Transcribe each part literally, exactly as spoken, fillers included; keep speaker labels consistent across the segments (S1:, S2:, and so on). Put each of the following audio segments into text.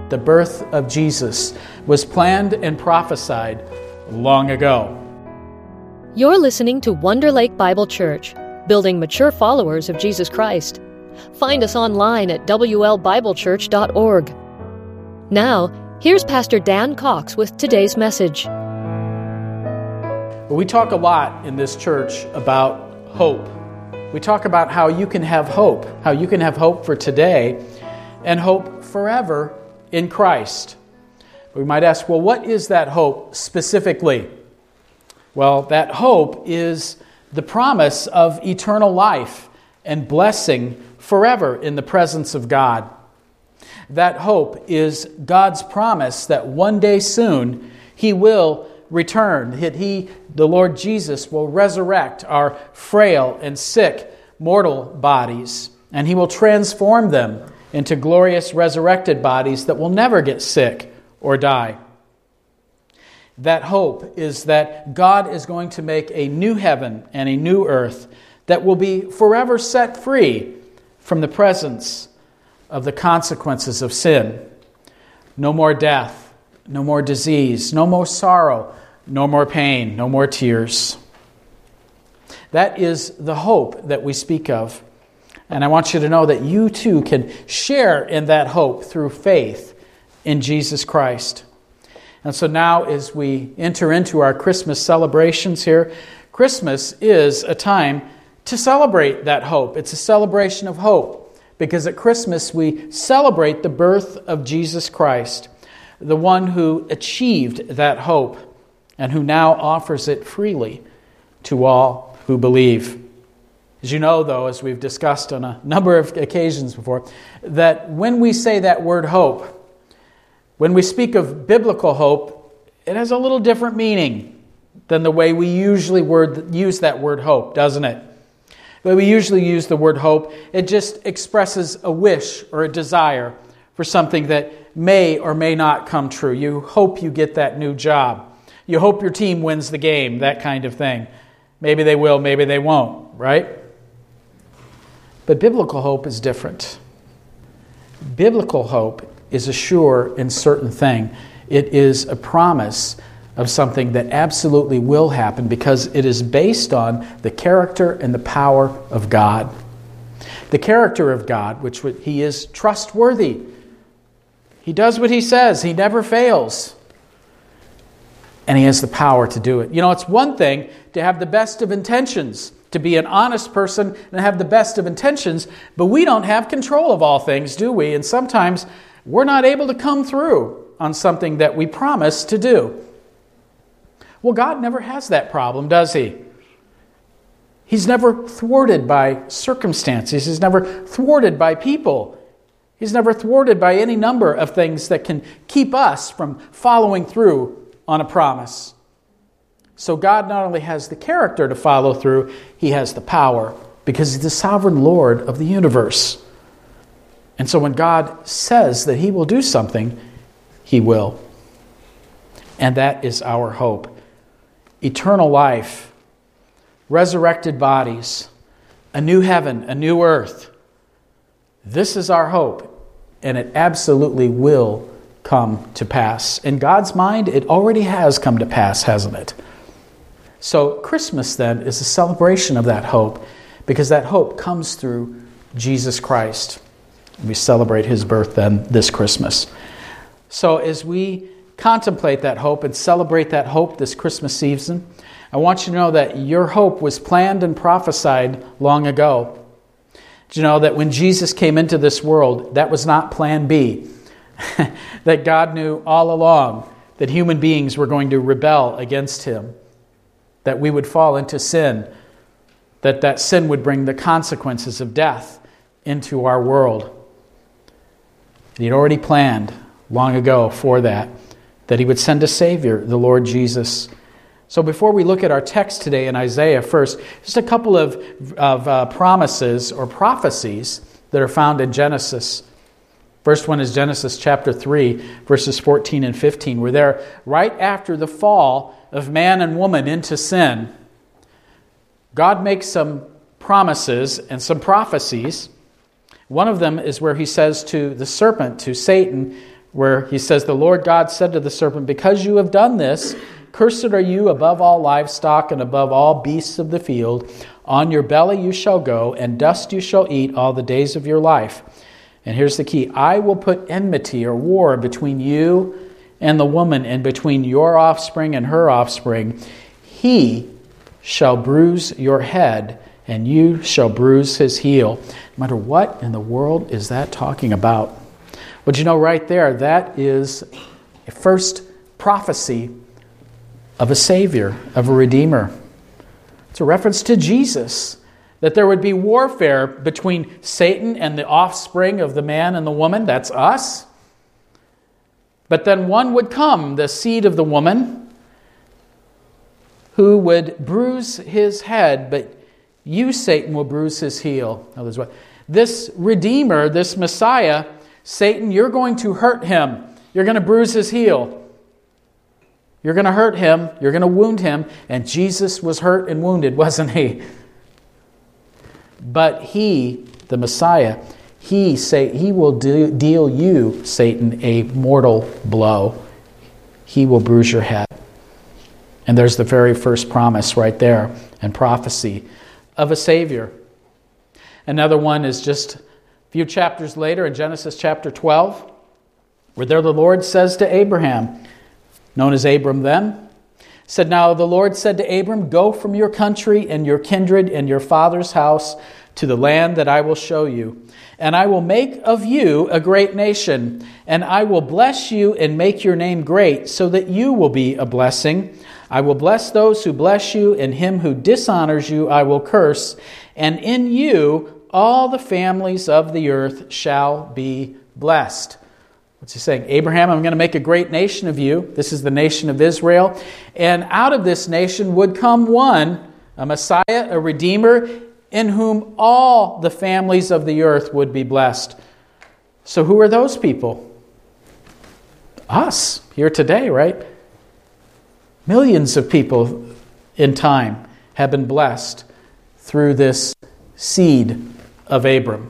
S1: the birth of Jesus, was planned and prophesied long ago.
S2: You're listening to Wonder Lake Bible Church, building mature followers of Jesus Christ. Find us online at w l bible church dot org. Now, here's Pastor Dan Cox with today's message.
S1: We talk a lot in this church about hope. We talk about how you can have hope, how you can have hope for today and hope forever in Christ. We might ask, well, what is that hope specifically? Well, that hope is the promise of eternal life and blessing forever in the presence of God. That hope is God's promise that one day soon He will return, that He, the Lord Jesus, will resurrect our frail and sick mortal bodies, and He will transform them into glorious resurrected bodies that will never get sick or die. That hope is that God is going to make a new heaven and a new earth that will be forever set free from the presence of the consequences of sin. No more death, no more disease, no more sorrow, no more pain, no more tears. That is the hope that we speak of. And I want you to know that you too can share in that hope through faith in Jesus Christ. And so now as we enter into our Christmas celebrations here, Christmas is a time to celebrate that hope. It's a celebration of hope because at Christmas we celebrate the birth of Jesus Christ, the one who achieved that hope and who now offers it freely to all who believe. As you know, though, as we've discussed on a number of occasions before, that when we say that word hope, when we speak of biblical hope, it has a little different meaning than the way we usually word, use that word hope, doesn't it? The way we usually use the word hope, it just expresses a wish or a desire for something that may or may not come true. You hope you get that new job. You hope your team wins the game, that kind of thing. Maybe they will, maybe they won't, right? But biblical hope is different. Biblical hope is a sure and certain thing. It is a promise of something that absolutely will happen because it is based on the character and the power of God. The character of God, which He is trustworthy. He does what He says. He never fails. And He has the power to do it. You know, it's one thing to have the best of intentions, to be an honest person and have the best of intentions, but we don't have control of all things, do we? And sometimes we're not able to come through on something that we promise to do. Well, God never has that problem, does He? He's never thwarted by circumstances. He's never thwarted by people. He's never thwarted by any number of things that can keep us from following through on a promise. So God not only has the character to follow through, He has the power because He's the sovereign Lord of the universe. And so when God says that He will do something, He will. And that is our hope. Eternal life, resurrected bodies, a new heaven, a new earth. This is our hope, and it absolutely will come to pass. In God's mind, it already has come to pass, hasn't it? So Christmas then is a celebration of that hope because that hope comes through Jesus Christ. We celebrate His birth then this Christmas. So as we contemplate that hope and celebrate that hope this Christmas season, I want you to know that your hope was planned and prophesied long ago. Did you know that when Jesus came into this world, that was not plan B? That God knew all along that human beings were going to rebel against Him, that we would fall into sin, that that sin would bring the consequences of death into our world. And He'd already planned long ago for that, that He would send a Savior, the Lord Jesus. So before we look at our text today in Isaiah first, just a couple of, of uh, promises or prophecies that are found in Genesis. First one is Genesis chapter three, verses fourteen and fifteen. We're there right after the fall of man and woman into sin. God makes some promises and some prophecies. One of them is where He says to the serpent, to Satan, where he says, "The Lord God said to the serpent, because you have done this, cursed are you above all livestock and above all beasts of the field. On your belly you shall go, and dust you shall eat all the days of your life." And here's the key: "I will put enmity," or war, "between you and the woman, and between your offspring and her offspring. He shall bruise your head, and you shall bruise his heel." No matter what in the world is that talking about? But you know, right there, that is a first prophecy of a Savior, of a Redeemer. It's a reference to Jesus, that there would be warfare between Satan and the offspring of the man and the woman. That's us. But then one would come, the seed of the woman, who would bruise his head, but you, Satan, will bruise his heel. In other words, this Redeemer, this Messiah, Satan, you're going to hurt him. You're going to bruise his heel. You're going to hurt him. You're going to wound him. And Jesus was hurt and wounded, wasn't he? But he, the Messiah, he say he will do, deal you, Satan, a mortal blow. He will bruise your head. And there's the very first promise right there, and prophecy of a Savior. Another one is just a few chapters later in Genesis chapter twelve, where there the Lord says to Abraham, known as Abram then, said, "Now the Lord said to Abram, go from your country and your kindred and your father's house to the land that I will show you. And I will make of you a great nation, and I will bless you and make your name great, so that you will be a blessing. I will bless those who bless you, and him who dishonors you I will curse. And in you all the families of the earth shall be blessed." What's he saying? Abraham, I'm going to make a great nation of you. This is the nation of Israel. And out of this nation would come one, a Messiah, a Redeemer, in whom all the families of the earth would be blessed. So who are those people? Us, here today, right? Millions of people in time have been blessed through this seed of Abram.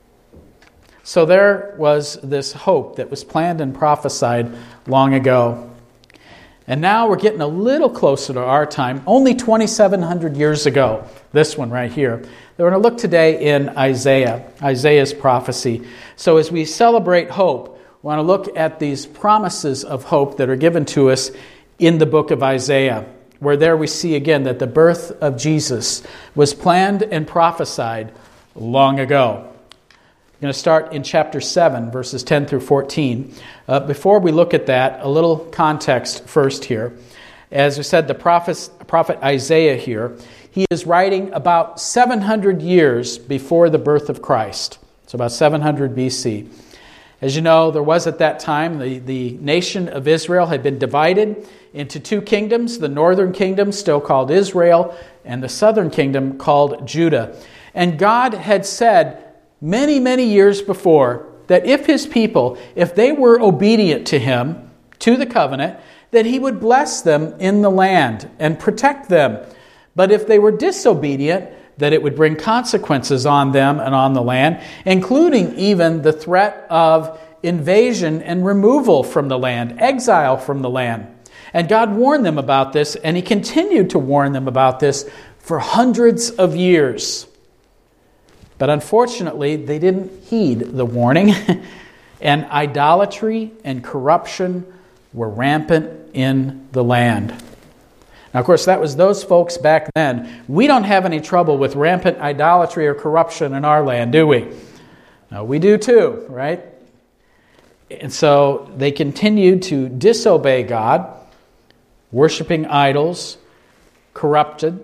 S1: So there was this hope that was planned and prophesied long ago. And now we're getting a little closer to our time, only twenty-seven hundred years ago, this one right here. We're going to look today in Isaiah, Isaiah's prophecy. So as we celebrate hope, we want to look at these promises of hope that are given to us in the book of Isaiah, where there we see again that the birth of Jesus was planned and prophesied long ago. We're going to start in chapter seven, verses ten through fourteen. Uh, before we look at that, a little context first here. As we said, the prophet, prophet Isaiah here, he is writing about seven hundred years before the birth of Christ. So about seven hundred B C. As you know, there was at that time, the, the nation of Israel had been divided into two kingdoms, the northern kingdom, still called Israel, and the southern kingdom called Judah. And God had said many, many years before that if his people, if they were obedient to him, to the covenant, that he would bless them in the land and protect them. But if they were disobedient, that it would bring consequences on them and on the land, including even the threat of invasion and removal from the land, exile from the land. And God warned them about this, and he continued to warn them about this for hundreds of years. But unfortunately, they didn't heed the warning, and idolatry and corruption were rampant in the land. Now, of course, that was those folks back then. We don't have any trouble with rampant idolatry or corruption in our land, do we? No, we do too, right? And so they continued to disobey God, worshiping idols, corrupted,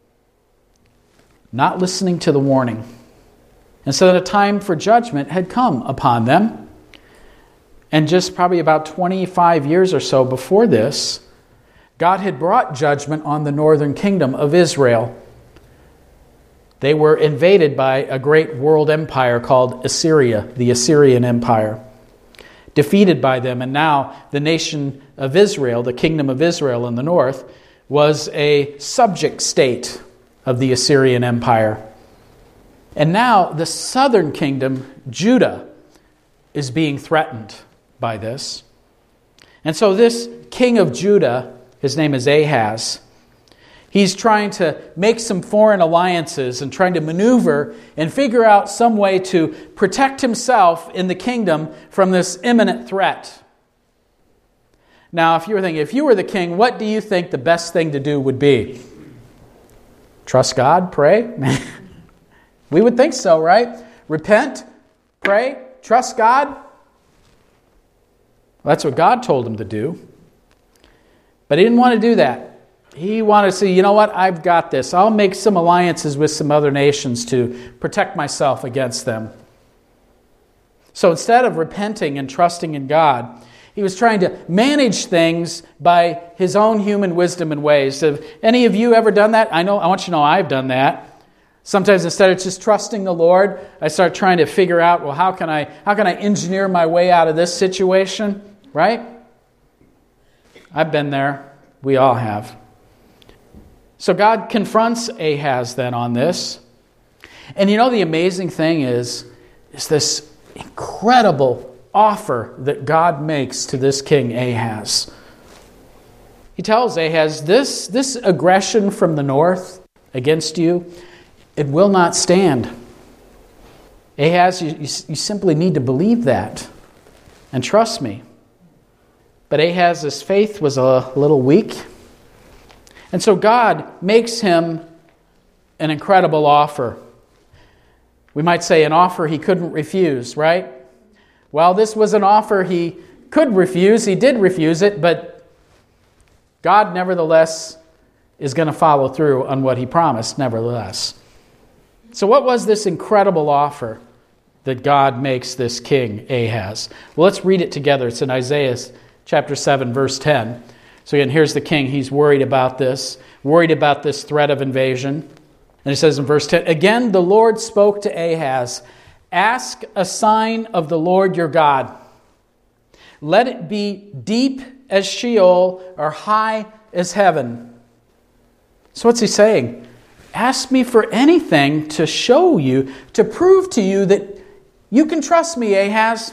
S1: not listening to the warning. And so that a time for judgment had come upon them. And just probably about twenty-five years or so before this, God had brought judgment on the northern kingdom of Israel. They were invaded by a great world empire called Assyria, the Assyrian Empire. Defeated by them, and now the nation of Israel, the kingdom of Israel in the north, was a subject state of the Assyrian Empire. And now the southern kingdom, Judah, is being threatened by this. And so this king of Judah, his name is Ahaz, he's trying to make some foreign alliances and trying to maneuver and figure out some way to protect himself in the kingdom from this imminent threat. Now, if you were thinking, if you were the king, what do you think the best thing to do would be? Trust God, pray? We would think so, right? Repent, pray, trust God. Well, that's what God told him to do. But he didn't want to do that. He wanted to say, you know what, I've got this. I'll make some alliances with some other nations to protect myself against them. So instead of repenting and trusting in God, he was trying to manage things by his own human wisdom and ways. Have any of you ever done that? I know. I want you to know I've done that. Sometimes instead of just trusting the Lord, I start trying to figure out, well, how can I how can I engineer my way out of this situation? Right? I've been there. We all have. So God confronts Ahaz then on this. And you know the amazing thing is, is this incredible offer that God makes to this king Ahaz. He tells Ahaz, this, this aggression from the north against you, it will not stand. Ahaz, you, you, you simply need to believe that and trust me. But Ahaz's faith was a little weak. And so God makes him an incredible offer. We might say an offer he couldn't refuse, right? Well, this was an offer he could refuse. He did refuse it, but God nevertheless is going to follow through on what he promised, nevertheless. So what was this incredible offer that God makes this king Ahaz? Well, let's read it together. It's in Isaiah chapter seven, verse ten. So again, here's the king. He's worried about this, worried about this threat of invasion. And he says in verse ten, again, the Lord spoke to Ahaz, ask a sign of the Lord your God. Let it be deep as Sheol or high as heaven. So what's he saying? Ask me for anything to show you, to prove to you that you can trust me, Ahaz.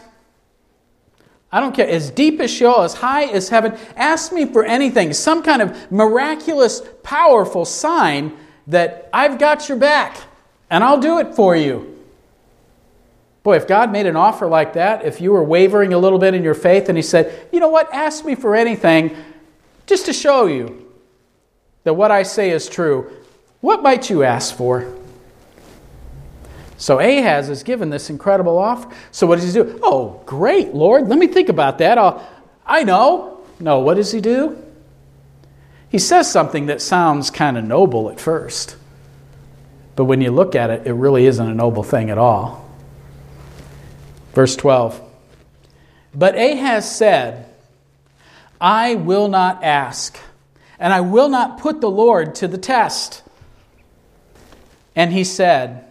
S1: I don't care. As deep as Sheol, as high as heaven. Ask me for anything. Some kind of miraculous, powerful sign that I've got your back and I'll do it for you. Boy, if God made an offer like that, if you were wavering a little bit in your faith and he said, you know what, ask me for anything just to show you that what I say is true, what might you ask for? So Ahaz is given this incredible offer. So what does he do? Oh, great, Lord, let me think about that. I'll, I know. No, what does he do? He says something that sounds kind of noble at first. But when you look at it, it really isn't a noble thing at all. Verse twelve, but Ahaz said, I will not ask, and I will not put the Lord to the test. And he said,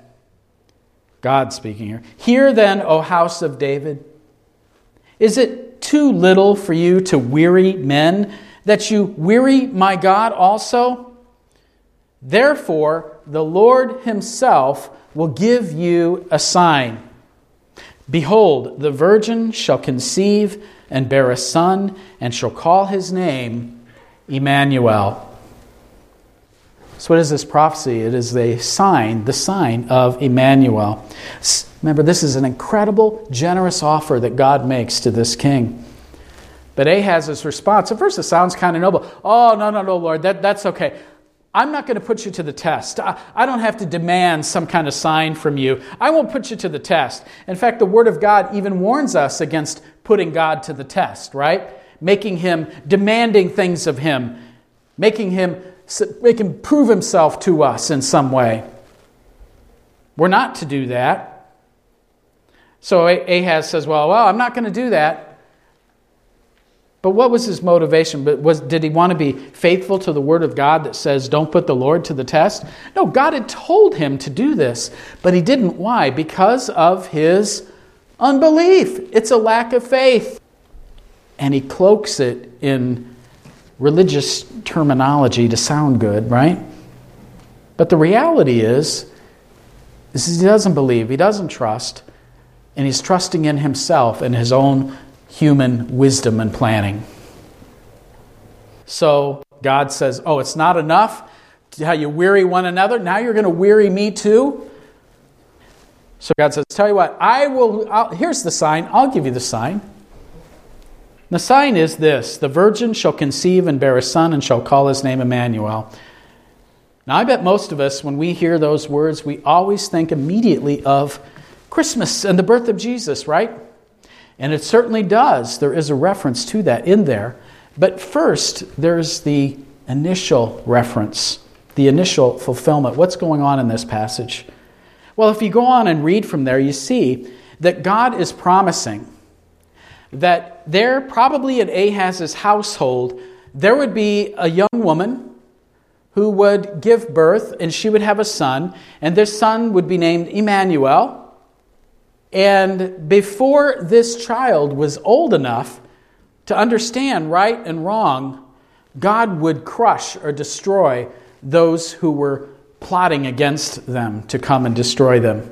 S1: God speaking here, hear then, O house of David, is it too little for you to weary men, that you weary my God also? Therefore, the Lord himself will give you a sign. Behold, the virgin shall conceive and bear a son, and shall call his name Emmanuel. So what is this prophecy? It is a sign, the sign of Emmanuel. Remember, this is an incredible, generous offer that God makes to this king. But Ahaz's response, at first it sounds kind of noble. Oh, no, no, no, Lord, that, that's okay. I'm not going to put you to the test. I, I don't have to demand some kind of sign from you. I won't put you to the test. In fact, the Word of God even warns us against putting God to the test, right? Making him, demanding things of him, making him, make him prove himself to us in some way. We're not to do that. So Ahaz says, well, well, I'm not going to do that. But what was his motivation? But was did he want to be faithful to the Word of God that says, don't put the Lord to the test? No, God had told him to do this, but he didn't. Why? Because of his unbelief. It's a lack of faith. And he cloaks it in religious terminology to sound good, right? But the reality is, is he doesn't believe, he doesn't trust, and he's trusting in himself and his own human wisdom and planning. So God says, oh, it's not enough how you weary one another. Now you're going to weary me too. So God says, tell you what, I will, I'll, here's the sign. I'll give you the sign. The sign is this: the virgin shall conceive and bear a son and shall call his name Emmanuel. Now, I bet most of us, when we hear those words, we always think immediately of Christmas and the birth of Jesus, right? And it certainly does. There is a reference to that in there. But first, there's the initial reference, the initial fulfillment. What's going on in this passage? Well, if you go on and read from there, you see that God is promising that there, probably in Ahaz's household, there would be a young woman who would give birth, and she would have a son, and this son would be named Emmanuel. And before this child was old enough to understand right and wrong, God would crush or destroy those who were plotting against them to come and destroy them.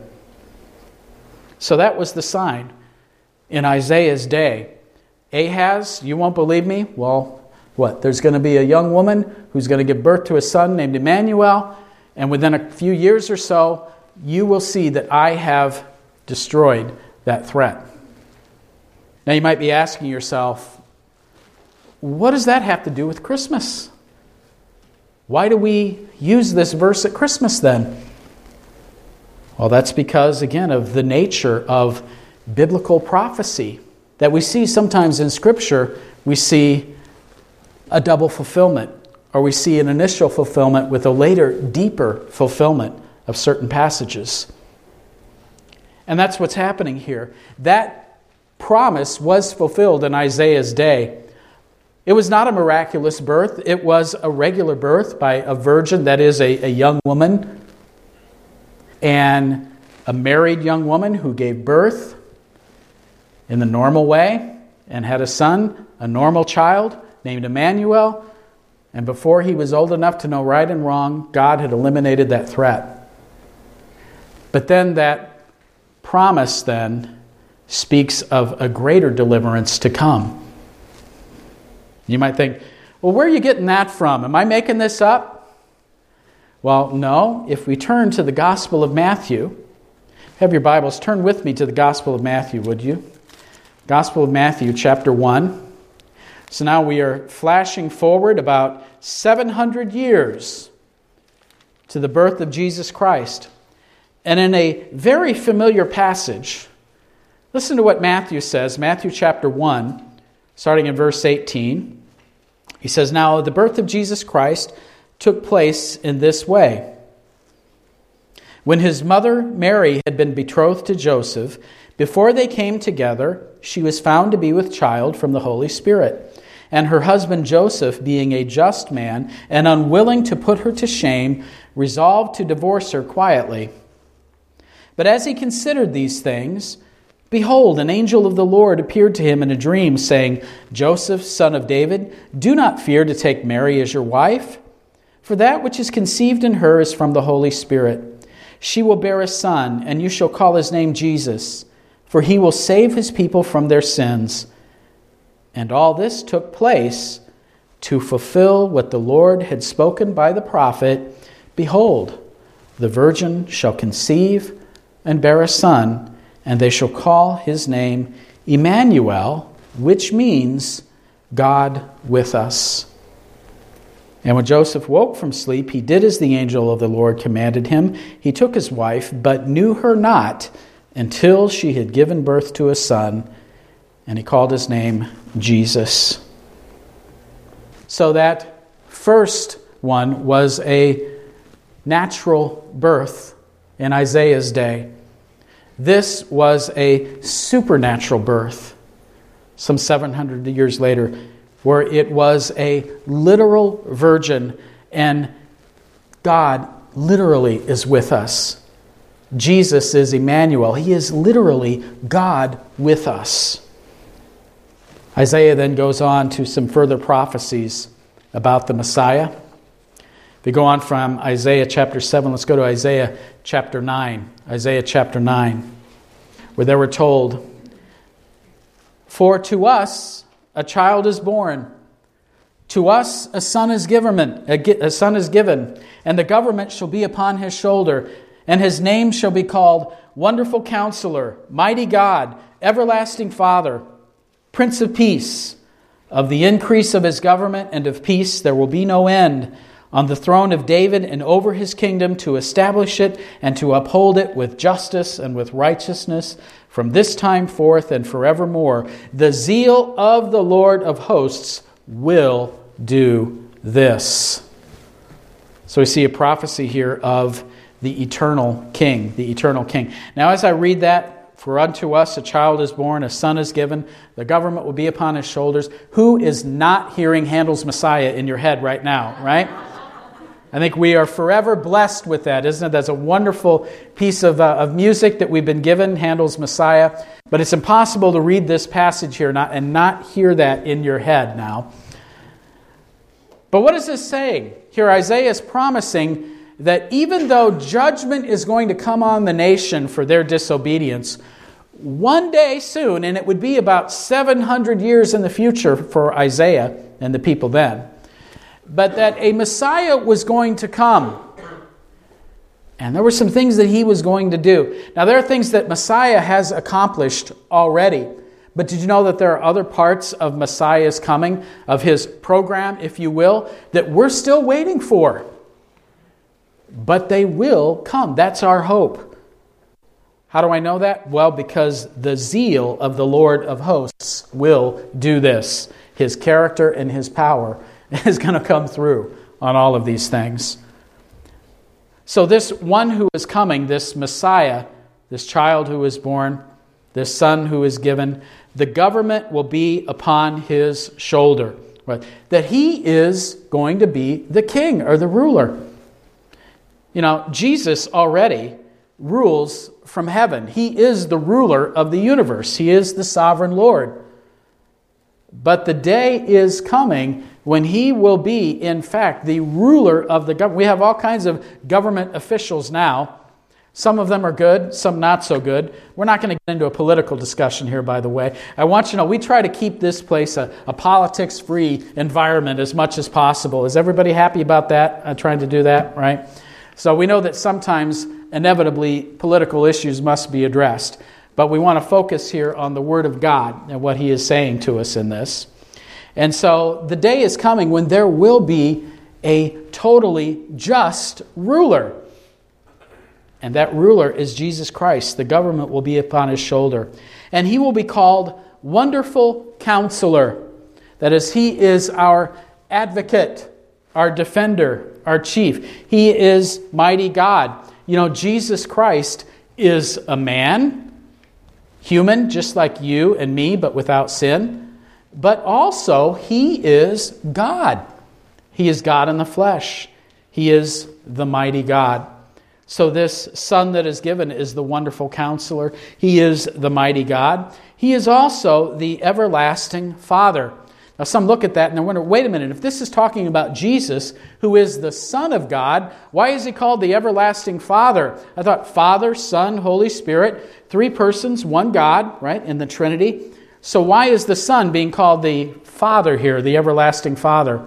S1: So that was the sign in Isaiah's day. Ahaz, you won't believe me? Well, what? There's going to be a young woman who's going to give birth to a son named Emmanuel, and within a few years or so, you will see that I have destroyed that threat. Now you might be asking yourself, what does that have to do with Christmas? Why do we use this verse at Christmas then? Well, that's because, again, of the nature of biblical prophecy that we see sometimes in Scripture. We see a double fulfillment, or we see an initial fulfillment with a later, deeper fulfillment of certain passages. And that's what's happening here. That promise was fulfilled in Isaiah's day. It was not a miraculous birth. It was a regular birth by a virgin, that is, a, a young woman, and a married young woman who gave birth in the normal way and had a son, a normal child, named Emmanuel, and before he was old enough to know right and wrong, God had eliminated that threat. But then that promise then speaks of a greater deliverance to come. You might think, well, where are you getting that from? Am I making this up? Well, no. If we turn to the Gospel of Matthew, have your Bibles, turn with me to the Gospel of Matthew, would you? Gospel of Matthew, chapter one. So now we are flashing forward about seven hundred years to the birth of Jesus Christ. And in a very familiar passage, listen to what Matthew says, Matthew chapter one, starting in verse eighteen. He says, "Now the birth of Jesus Christ took place in this way. When his mother Mary had been betrothed to Joseph, before they came together, she was found to be with child from the Holy Spirit. And her husband Joseph, being a just man and unwilling to put her to shame, resolved to divorce her quietly. But as he considered these things, behold, an angel of the Lord appeared to him in a dream, saying, 'Joseph, son of David, do not fear to take Mary as your wife, for that which is conceived in her is from the Holy Spirit. She will bear a son, and you shall call his name Jesus, for he will save his people from their sins.' And all this took place to fulfill what the Lord had spoken by the prophet, 'Behold, the virgin shall conceive and bear a son, and they shall call his name Emmanuel,' which means God with us. And when Joseph woke from sleep, he did as the angel of the Lord commanded him. He took his wife, but knew her not until she had given birth to a son, and he called his name Jesus." So that first one was a natural birth in Isaiah's day. This was a supernatural birth some seven hundred years later, where it was a literal virgin, and God literally is with us. Jesus is Emmanuel. He is literally God with us. Isaiah then goes on to some further prophecies about the Messiah. If we go on from Isaiah chapter seven, let's go to Isaiah chapter nine. Isaiah chapter nine, where they were told, For to us a child is born, to us a son is given, a son is given, and the government shall be upon his shoulder, and his name shall be called Wonderful Counselor, Mighty God, Everlasting Father, Prince of Peace. Of the increase of his government and of peace there will be no end, on the throne of David and over his kingdom, to establish it and to uphold it with justice and with righteousness from this time forth and forevermore. The zeal of the Lord of hosts will do this. So we see a prophecy here of the eternal King, the eternal King. Now as I read that, for unto us a child is born, a son is given, the government will be upon his shoulders. Who is not hearing Handel's Messiah in your head right now, right? I think we are forever blessed with that, isn't it? That's a wonderful piece of, uh, of music that we've been given, Handel's Messiah. But it's impossible to read this passage here not, and not hear that in your head now. But what is this saying? Here Isaiah is promising that even though judgment is going to come on the nation for their disobedience, one day soon, and it would be about seven hundred years in the future for Isaiah and the people then, but that a Messiah was going to come. And there were some things that he was going to do. Now, there are things that Messiah has accomplished already. But did you know that there are other parts of Messiah's coming, of his program, if you will, that we're still waiting for? But they will come. That's our hope. How do I know that? Well, because the zeal of the Lord of hosts will do this. His character and his power is going to come through on all of these things. So this one who is coming, this Messiah, this child who is born, this son who is given, the government will be upon his shoulder. Right? That he is going to be the king or the ruler. You know, Jesus already rules from heaven. He is the ruler of the universe. He is the sovereign Lord. But the day is coming when he will be, in fact, the ruler of the government. We have all kinds of government officials now. Some of them are good, some not so good. We're not going to get into a political discussion here, by the way. I want you to know, we try to keep this place a, a politics-free environment as much as possible. Is everybody happy about that? I'm trying to do that, right? So we know that sometimes, inevitably, political issues must be addressed. But we want to focus here on the Word of God and what He is saying to us in this. And so the day is coming when there will be a totally just ruler. And that ruler is Jesus Christ. The government will be upon His shoulder. And He will be called Wonderful Counselor. That is, He is our advocate, our defender, our chief. He is mighty God. You know, Jesus Christ is a man, human, just like you and me, but without sin. But also, He is God. He is God in the flesh. He is the mighty God. So this Son that is given is the Wonderful Counselor. He is the mighty God. He is also the everlasting Father. Now some look at that and they wonder, wait a minute, if this is talking about Jesus, who is the Son of God, why is He called the everlasting Father? I thought Father, Son, Holy Spirit, three persons, one God, right, in the Trinity. So why is the Son being called the Father here, the everlasting Father?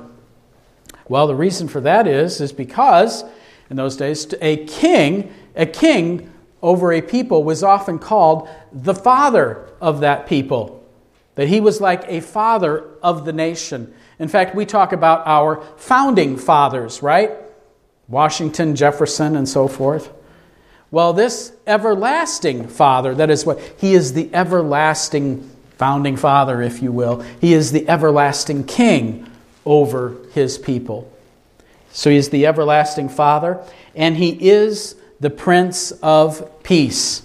S1: Well, the reason for that is, is because in those days, a king, a king over a people was often called the father of that people. That he was like a father of the nation. In fact, we talk about our founding fathers, right? Washington, Jefferson, and so forth. Well, this everlasting Father, that is what, He is the everlasting founding father, if you will. He is the everlasting king over His people. So He is the everlasting Father, and He is the Prince of Peace.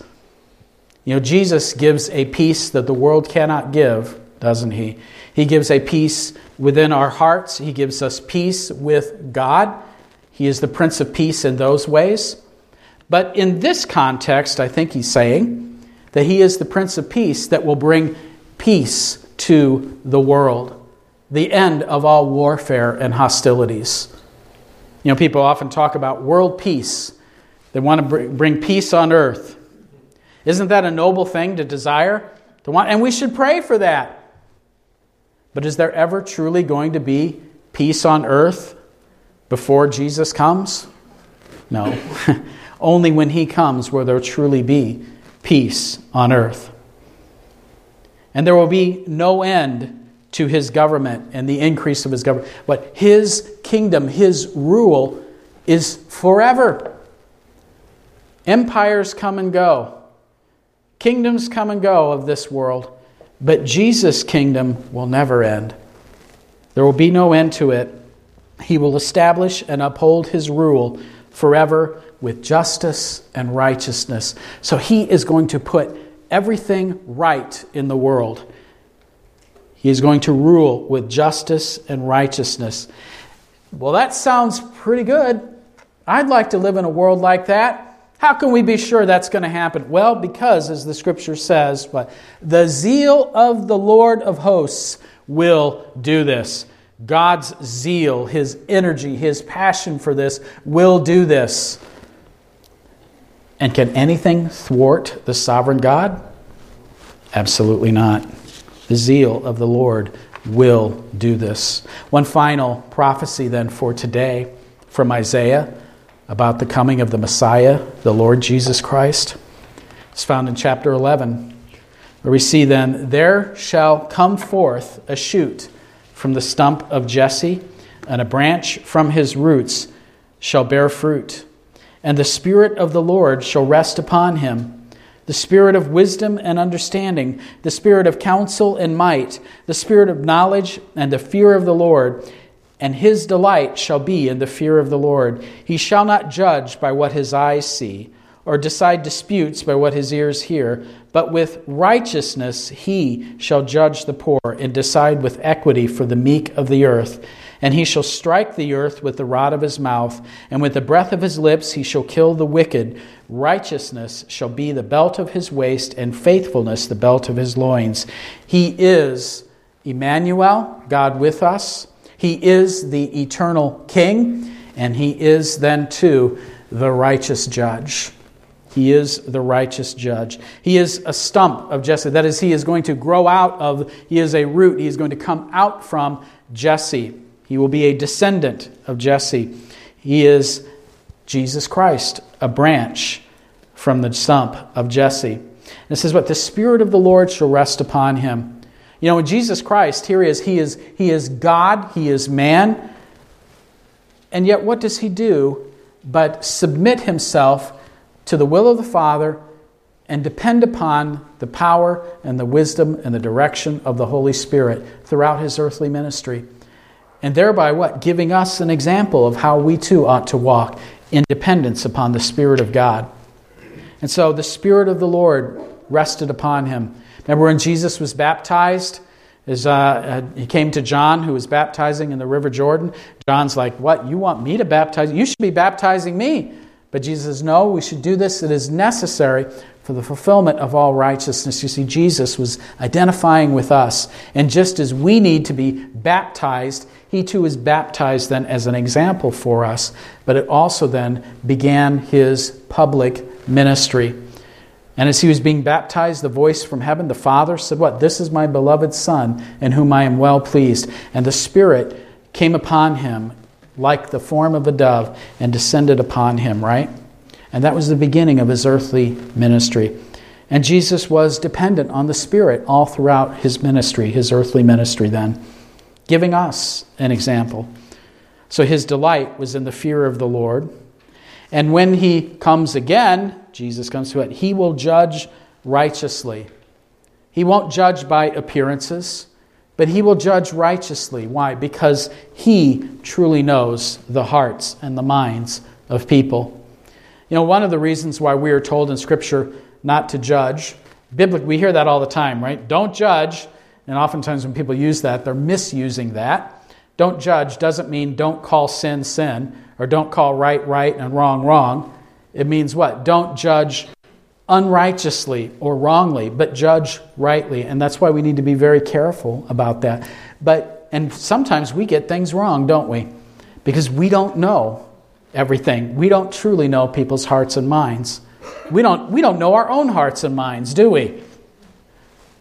S1: You know, Jesus gives a peace that the world cannot give, doesn't He? He gives a peace within our hearts. He gives us peace with God. He is the Prince of Peace in those ways. But in this context, I think He's saying that He is the Prince of Peace that will bring peace to the world, the end of all warfare and hostilities. You know, people often talk about world peace. They want to bring peace on earth. Isn't that a noble thing to desire? The one, and we should pray for that. But is there ever truly going to be peace on earth before Jesus comes? No. Only when He comes will there truly be peace on earth. And there will be no end to His government and the increase of His government. But His kingdom, His rule is forever. Empires come and go. Kingdoms come and go of this world. But Jesus' kingdom will never end. There will be no end to it. He will establish and uphold His rule forever with justice and righteousness. So He is going to put everything right in the world. He is going to rule with justice and righteousness. Well, that sounds pretty good. I'd like to live in a world like that. How can we be sure that's going to happen? Well, because, as the Scripture says, but the zeal of the Lord of hosts will do this. God's zeal, His energy, His passion for this will do this. And can anything thwart the sovereign God? Absolutely not. The zeal of the Lord will do this. One final prophecy then for today from Isaiah about the coming of the Messiah, the Lord Jesus Christ. It's found in chapter eleven, where we see then, there shall come forth a shoot from the stump of Jesse, and a branch from his roots shall bear fruit. And the Spirit of the Lord shall rest upon him, the Spirit of wisdom and understanding, the Spirit of counsel and might, the Spirit of knowledge and the fear of the Lord. And his delight shall be in the fear of the Lord. He shall not judge by what his eyes see, or decide disputes by what his ears hear, but with righteousness he shall judge the poor, and decide with equity for the meek of the earth. And he shall strike the earth with the rod of his mouth, and with the breath of his lips he shall kill the wicked. Righteousness shall be the belt of his waist, and faithfulness the belt of his loins. He is Emmanuel, God with us. He is the eternal King, and He is then too the righteous judge. He is the righteous judge. He is a stump of Jesse. That is, He is going to grow out of, He is a root. He is going to come out from Jesse. He will be a descendant of Jesse. He is Jesus Christ, a branch from the stump of Jesse. And it says, what? The Spirit of the Lord shall rest upon Him. You know, in Jesus Christ, here he is, he is, he is God, He is man. And yet what does He do but submit Himself to the will of the Father and depend upon the power and the wisdom and the direction of the Holy Spirit throughout His earthly ministry. And thereby what? Giving us an example of how we too ought to walk in dependence upon the Spirit of God. And so the Spirit of the Lord rested upon Him. Remember when Jesus was baptized? As, uh, uh, he came to John, who was baptizing in the River Jordan. John's like, what? You want me to baptize? You should be baptizing me. But Jesus says, no, we should do this. It is necessary for the fulfillment of all righteousness. You see, Jesus was identifying with us. And just as we need to be baptized, He too is baptized then as an example for us. But it also then began His public ministry. And as He was being baptized, the voice from heaven, the Father said, what? This is my beloved Son, in whom I am well pleased. And the Spirit came upon Him like the form of a dove and descended upon Him, right? And that was the beginning of His earthly ministry. And Jesus was dependent on the Spirit all throughout His ministry, His earthly ministry then, giving us an example. So His delight was in the fear of the Lord. And when He comes again, Jesus comes to it, He will judge righteously. He won't judge by appearances, but He will judge righteously. Why? Because He truly knows the hearts and the minds of people. You know, one of the reasons why we are told in Scripture not to judge, biblically, we hear that all the time, right? Don't judge. And oftentimes when people use that, they're misusing that. Don't judge doesn't mean don't call sin, sin, or don't call right, right, and wrong, wrong. It means what? Don't judge unrighteously or wrongly, but judge rightly. And that's why we need to be very careful about that. But and sometimes we get things wrong, don't we? Because we don't know everything. We don't truly know people's hearts and minds. We don't we don't know our own hearts and minds, do we?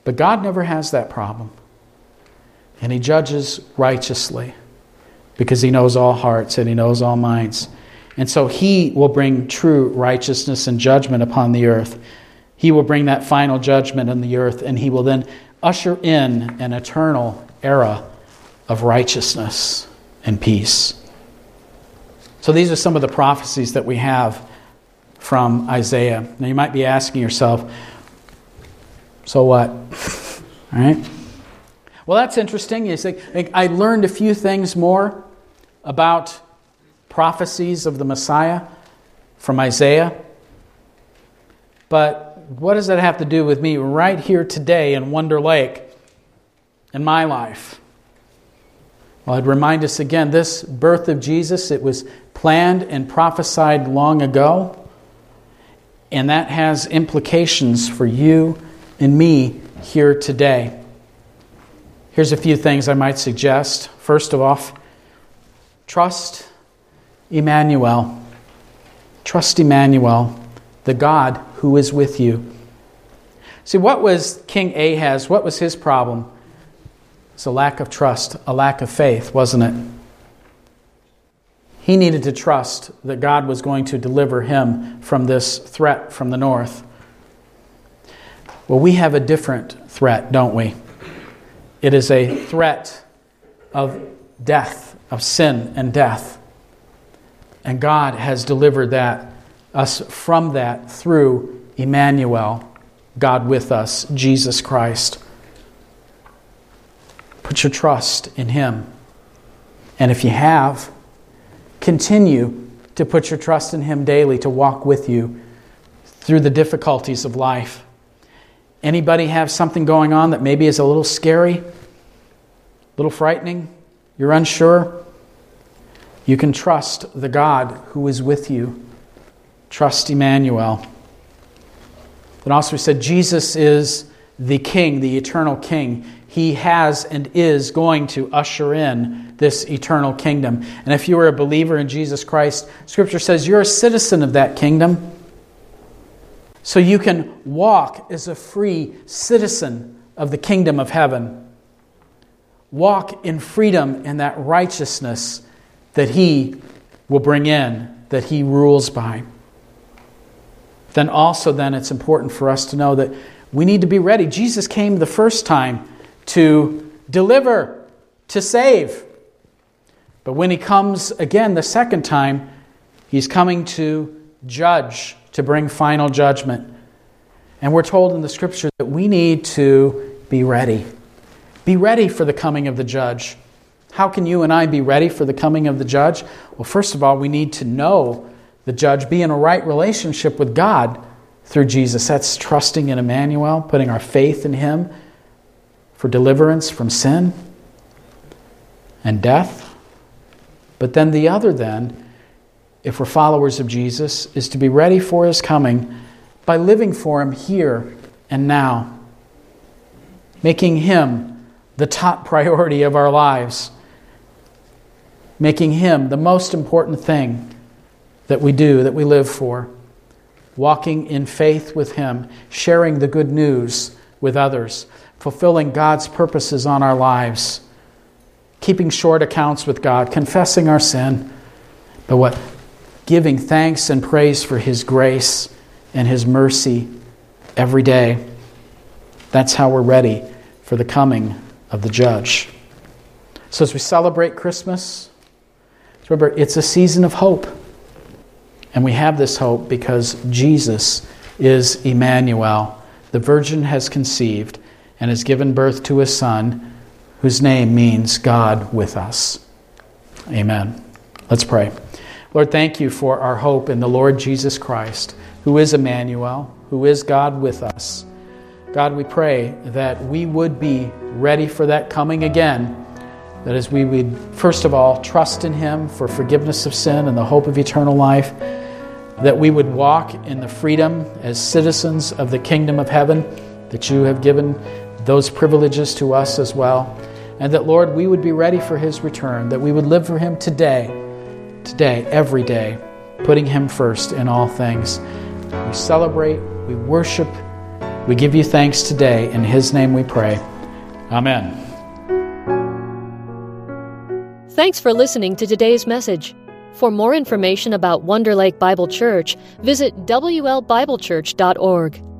S1: But God never has that problem. And He judges righteously because He knows all hearts and He knows all minds. And so He will bring true righteousness and judgment upon the earth. He will bring that final judgment on the earth, and He will then usher in an eternal era of righteousness and peace. So these are some of the prophecies that we have from Isaiah. Now you might be asking yourself, so what? All right. Well, that's interesting. You say, I learned a few things more about prophecies of the Messiah from Isaiah. But what does that have to do with me right here today in Wonder Lake in my life? Well, I'd remind us again, this birth of Jesus, it was planned and prophesied long ago. And that has implications for you and me here today. Here's a few things I might suggest. First of all, trust Emmanuel. Trust Emmanuel, the God who is with you. See, what was King Ahaz? What was his problem? It's a lack of trust, a lack of faith, wasn't it? He needed to trust that God was going to deliver him from this threat from the north. Well, we have a different threat, don't we? It is a threat of death, of sin and death. And God has delivered that us from that through Emmanuel, God with us, Jesus Christ. Put your trust in Him. And if you have, continue to put your trust in Him daily to walk with you through the difficulties of life. Anybody have something going on that maybe is a little scary, a little frightening, you're unsure? You can trust the God who is with you. Trust Emmanuel. Then also we said Jesus is the King, the eternal King. He has and is going to usher in this eternal kingdom. And if you are a believer in Jesus Christ, Scripture says you're a citizen of that kingdom. So you can walk as a free citizen of the kingdom of heaven. Walk in freedom and that righteousness that He will bring in, that He rules by. Then also then it's important for us to know that we need to be ready. Jesus came the first time to deliver, to save. But when He comes again the second time, He's coming to judge, to bring final judgment. And we're told in the Scripture that we need to be ready. Be ready for the coming of the judge. How can you and I be ready for the coming of the judge? Well, first of all, we need to know the judge, be in a right relationship with God through Jesus. That's trusting in Emmanuel, putting our faith in Him for deliverance from sin and death. But then the other then, if we're followers of Jesus, is to be ready for His coming by living for Him here and now, making Him the top priority of our lives, making Him the most important thing that we do, that we live for, walking in faith with Him, sharing the good news with others, fulfilling God's purposes on our lives, keeping short accounts with God, confessing our sin, but what? Giving thanks and praise for His grace and His mercy every day. That's how we're ready for the coming of the judge. So as we celebrate Christmas, remember, it's a season of hope. And we have this hope because Jesus is Emmanuel. The Virgin has conceived and has given birth to a Son whose name means God with us. Amen. Let's pray. Lord, thank You for our hope in the Lord Jesus Christ, who is Emmanuel, who is God with us. God, we pray that we would be ready for that coming again, that as we would, first of all, trust in Him for forgiveness of sin and the hope of eternal life, that we would walk in the freedom as citizens of the kingdom of heaven, that You have given those privileges to us as well, and that, Lord, we would be ready for His return, that we would live for Him today, today, every day, putting Him first in all things. We celebrate, we worship, We give you thanks today. In His name we pray. Amen.
S2: Thanks for listening to today's message. For more information about Wonder Lake Bible Church, visit W L Bible Church dot org.